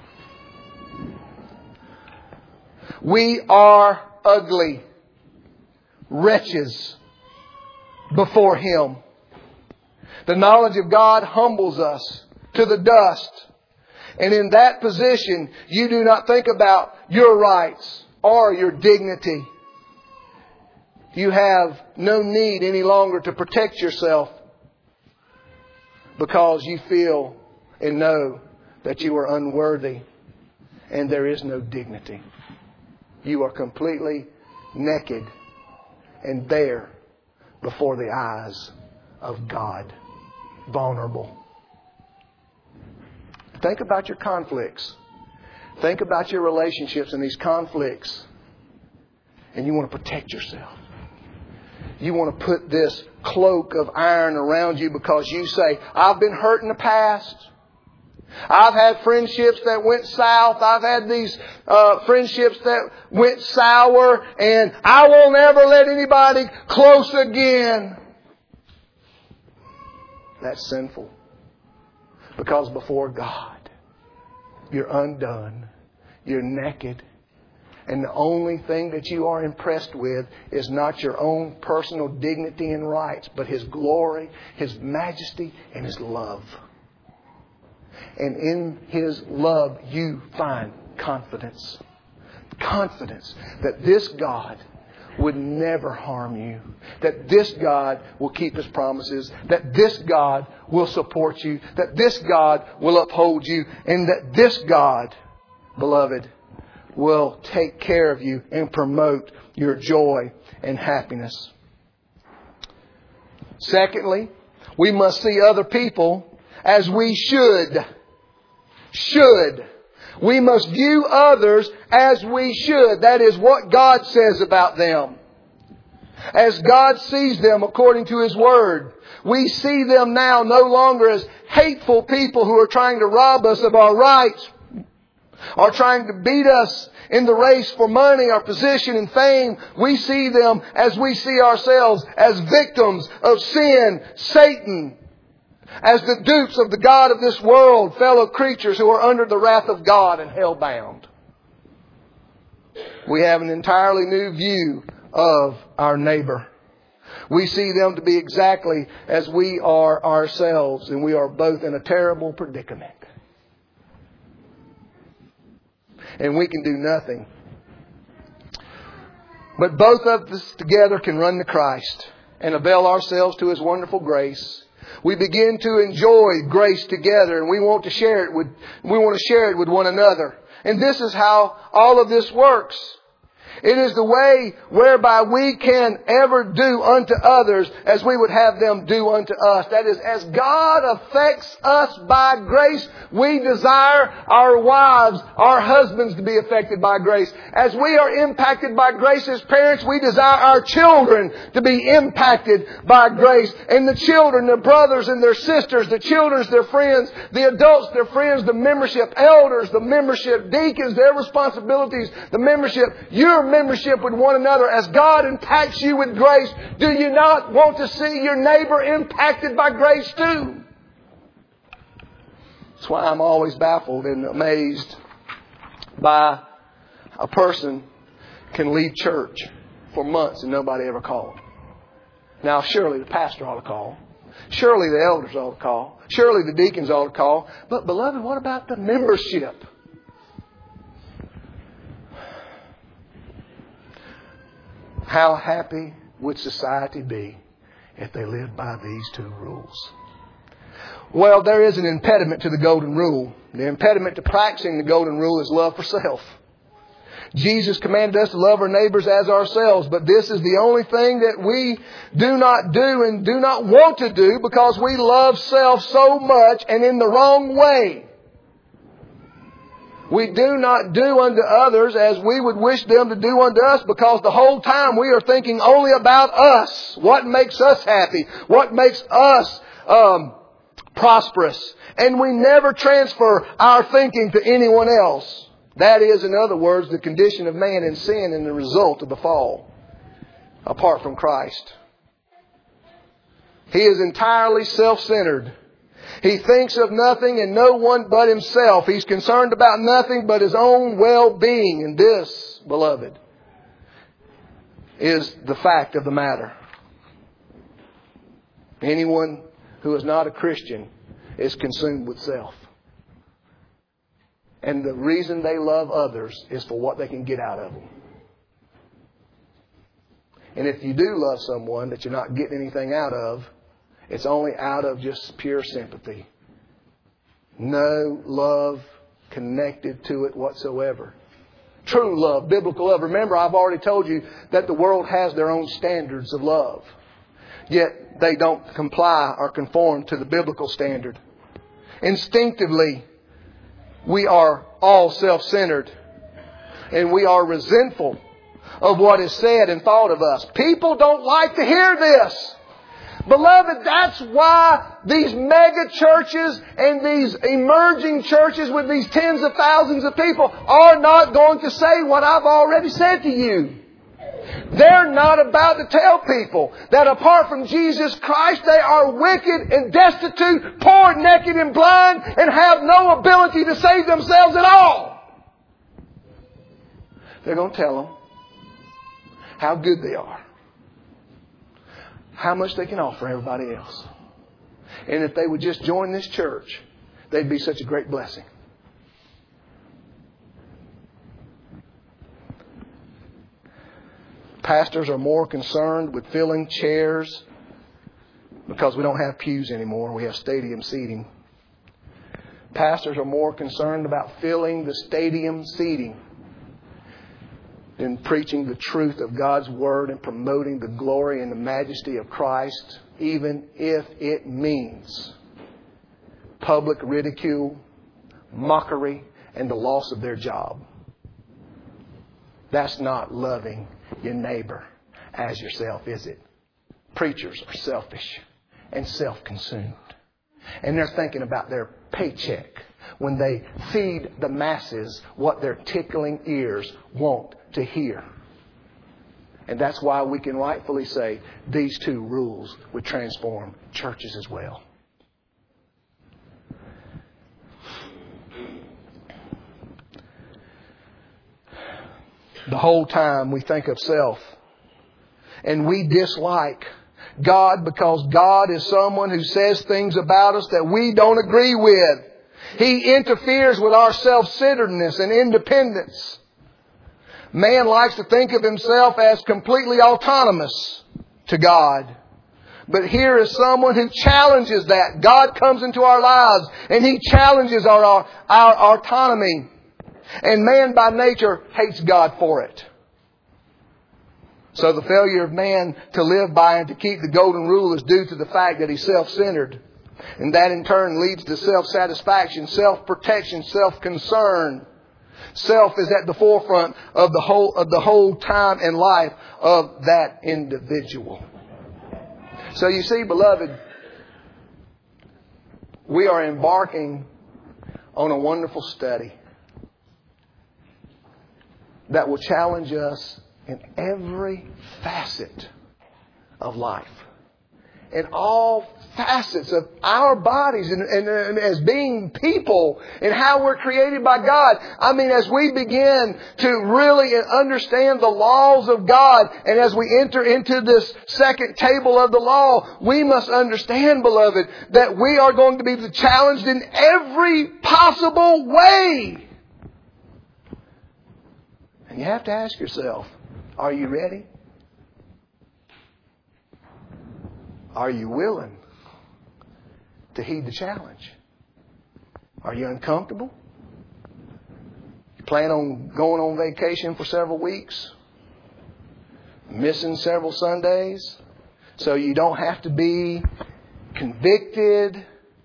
We are ugly wretches before Him. The knowledge of God humbles us to the dust. And in that position, you do not think about your rights or your dignity. You have no need any longer to protect yourself, because you feel and know that you are unworthy and there is no dignity. You are completely naked and bare before the eyes of God, vulnerable. Think about your conflicts. Think about your relationships and these conflicts. And you want to protect yourself. You want to put this cloak of iron around you because you say, I've been hurt in the past. I've had friendships that went south. I've had these friendships that went sour. And I will never let anybody close again. That's sinful. Because before God, you're undone. You're naked. And the only thing that you are impressed with is not your own personal dignity and rights, but His glory, His majesty, and His love. And in His love, you find confidence. Confidence that this God would never harm you. That this God will keep His promises. That this God will support you. That this God will uphold you. And that this God, beloved, will take care of you and promote your joy and happiness. Secondly, we must see other people as we should. We must view others as we should. That is what God says about them. As God sees them according to His Word. We see them now no longer as hateful people who are trying to rob us of our rights, are trying to beat us in the race for money, our position and fame. We see them as we see ourselves, as victims of sin, Satan, as the dupes of the God of this world, fellow creatures who are under the wrath of God and hell-bound. We have an entirely new view of our neighbor. We see them to be exactly as we are ourselves, and we are both in a terrible predicament. And we can do nothing. But both of us together can run to Christ and avail ourselves to His wonderful grace. We begin to enjoy grace together, and we want to share it with one another. And this is how all of this works. It is the way whereby we can ever do unto others as we would have them do unto us. That is, as God affects us by grace, we desire our wives, our husbands to be affected by grace. As we are impacted by grace as parents, we desire our children to be impacted by grace. And the children, their brothers and their sisters, the children, their friends, the adults, their friends, the membership, elders, the membership, deacons, their responsibilities, the membership, your membership with one another. As God impacts you with grace, do you not want to see your neighbor impacted by grace too? That's why I'm always baffled and amazed by a person can leave church for months and nobody ever called. Now, surely the pastor ought to call. Surely the elders ought to call. Surely the deacons ought to call. But, beloved, what about the membership? How happy would society be if they lived by these two rules? Well, there is an impediment to the golden rule. The impediment to practicing the golden rule is love for self. Jesus commanded us to love our neighbors as ourselves, but this is the only thing that we do not do and do not want to do because we love self so much and in the wrong way. We do not do unto others as we would wish them to do unto us because the whole time we are thinking only about us. What makes us happy? What makes us prosperous? And we never transfer our thinking to anyone else. That is, in other words, the condition of man in sin and the result of the fall apart from Christ. He is entirely self-centered. He thinks of nothing and no one but himself. He's concerned about nothing but his own well-being. And this, beloved, is the fact of the matter. Anyone who is not a Christian is consumed with self. And the reason they love others is for what they can get out of them. And if you do love someone that you're not getting anything out of, it's only out of just pure sympathy. No love connected to it whatsoever. True love, biblical love. Remember, I've already told you that the world has their own standards of love. Yet they don't comply or conform to the biblical standard. Instinctively, we are all self-centered. And we are resentful of what is said and thought of us. People don't like to hear this. Beloved, that's why these mega churches and these emerging churches with these tens of thousands of people are not going to say what I've already said to you. They're not about to tell people that apart from Jesus Christ, they are wicked and destitute, poor, naked, and blind, and have no ability to save themselves at all. They're going to tell them how good they are, how much they can offer everybody else. And if they would just join this church, they'd be such a great blessing. Pastors are more concerned with filling chairs because we don't have pews anymore. We have stadium seating. Pastors are more concerned about filling the stadium seating than preaching the truth of God's Word and promoting the glory and the majesty of Christ, even if it means public ridicule, mockery, and the loss of their job. That's not loving your neighbor as yourself, is it? Preachers are selfish and self-consumed. And they're thinking about their paycheck when they feed the masses what their tickling ears want to hear. And that's why we can rightfully say these two rules would transform churches as well. The whole time we think of self. And we dislike God because God is someone who says things about us that we don't agree with. He interferes with our self-centeredness and independence. Man likes to think of himself as completely autonomous to God. But here is someone who challenges that. God comes into our lives and He challenges our autonomy. And man by nature hates God for it. So the failure of man to live by and to keep the golden rule is due to the fact that he's self-centered. And that in turn leads to self-satisfaction, self-protection, self-concern. Self is at the forefront of the whole time and life of that individual. So you see, beloved, we are embarking on a wonderful study that will challenge us in every facet of life. In all facets of our bodies and as being people and how we're created by God. I mean, as we begin to really understand the laws of God and as we enter into this second table of the law, we must understand, beloved, that we are going to be challenged in every possible way. And you have to ask yourself, are you ready? Are you willing to heed the challenge? Are you uncomfortable? You plan on going on vacation for several weeks? Missing several Sundays? So you don't have to be convicted?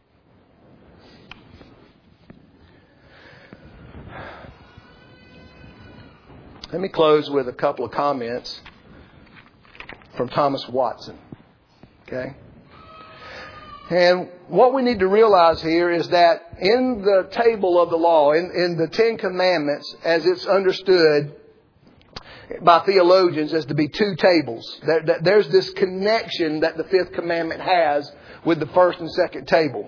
Let me close with a couple of comments from Thomas Watson. Okay? And what we need to realize here is that in the table of the law, in the Ten Commandments, as it's understood by theologians as to be two tables, there's this connection that the fifth commandment has with the first and second table.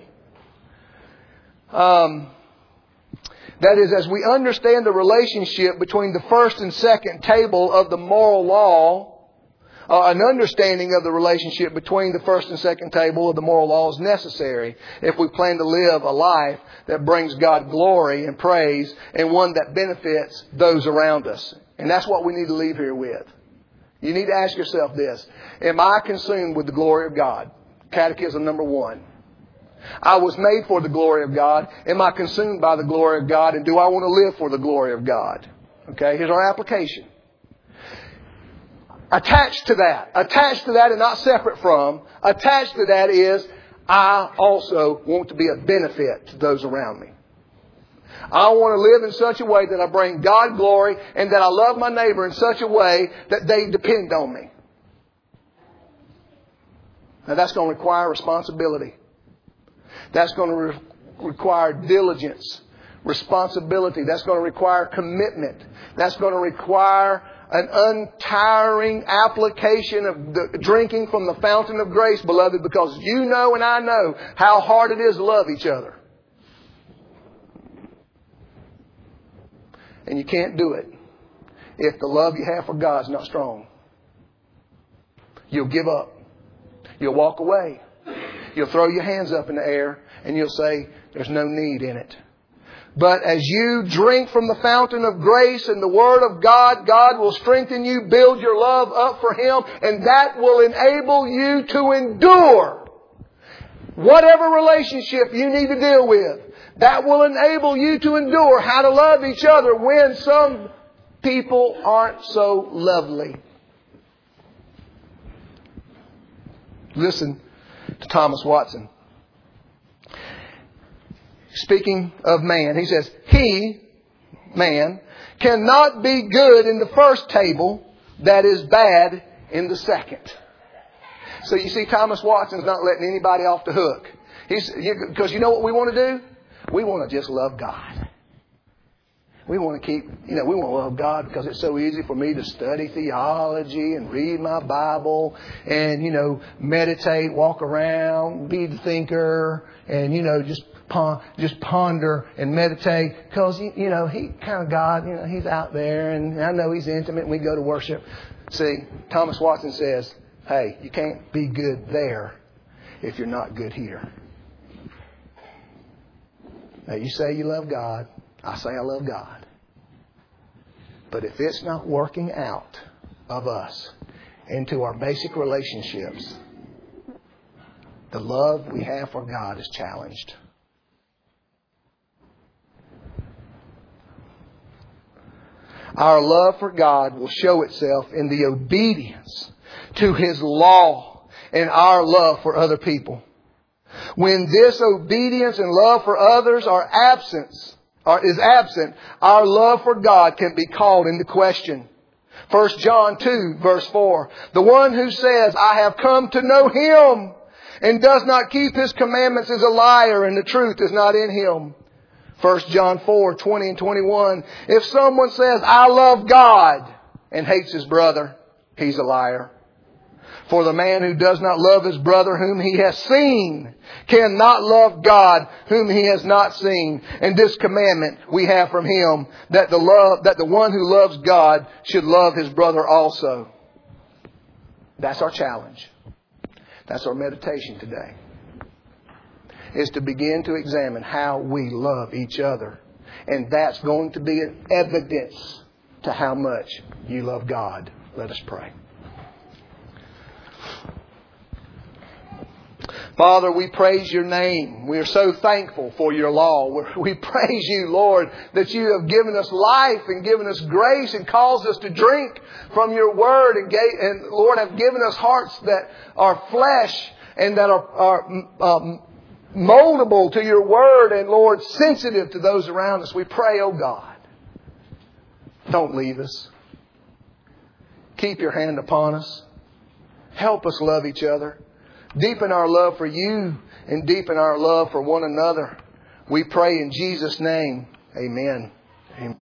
That is, as we understand the relationship between the first and second table of the moral law, an understanding of the relationship between the first and second table of the moral law is necessary if we plan to live a life that brings God glory and praise and one that benefits those around us. And that's what we need to leave here with. You need to ask yourself this: am I consumed with the glory of God? Catechism number 1. I was made for the glory of God. Am I consumed by the glory of God? And do I want to live for the glory of God? Okay, here's our application. Attached to that and not separate from, attached to that is, I also want to be a benefit to those around me. I want to live in such a way that I bring God glory and that I love my neighbor in such a way that they depend on me. Now that's going to require responsibility. That's going to require diligence, responsibility. That's going to require commitment. That's going to require an untiring application of the drinking from the fountain of grace, beloved, because you know and I know how hard it is to love each other. And you can't do it if the love you have for God is not strong. You'll give up. You'll walk away. You'll throw your hands up in the air and you'll say, there's no need in it. But as you drink from the fountain of grace and the Word of God, God will strengthen you, build your love up for Him, and that will enable you to endure whatever relationship you need to deal with. That will enable you to endure how to love each other when some people aren't so lovely. Listen to Thomas Watson. Speaking of man, he says, he, man, cannot be good in the first table that is bad in the second. So you see, Thomas Watson's not letting anybody off the hook. Because you know what we want to do? We want to just love God. We want to we want to love God because it's so easy for me to study theology and read my Bible and, meditate, walk around, be the thinker and, just ponder and meditate because, he kind of God, He's out there and I know He's intimate and we go to worship. See, Thomas Watson says, hey, you can't be good there if you're not good here. Now, you say you love God. I say I love God. But if it's not working out of us into our basic relationships, the love we have for God is challenged. Our love for God will show itself in the obedience to His law and our love for other people. When this obedience and love for others is absent, our love for God can be called into question. 1 John 2, verse 4. The one who says, I have come to know Him and does not keep His commandments is a liar and the truth is not in him. 1 John 4, 20 and 21. If someone says, I love God and hates his brother, he's a liar. For the man who does not love his brother whom he has seen cannot love God whom he has not seen. And this commandment we have from Him, that the one who loves God should love his brother also. That's our challenge. That's our meditation today. Is to begin to examine how we love each other. And that's going to be an evidence to how much you love God. Let us pray. Father, we praise Your name. We are so thankful for Your law. We praise You, Lord, that You have given us life and given us grace and caused us to drink from Your word. And Lord, have given us hearts that are flesh and that are moldable to Your word and, Lord, sensitive to those around us. We pray, oh God, don't leave us. Keep Your hand upon us. Help us love each other. Deepen our love for You and deepen our love for one another. We pray in Jesus' name. Amen. Amen.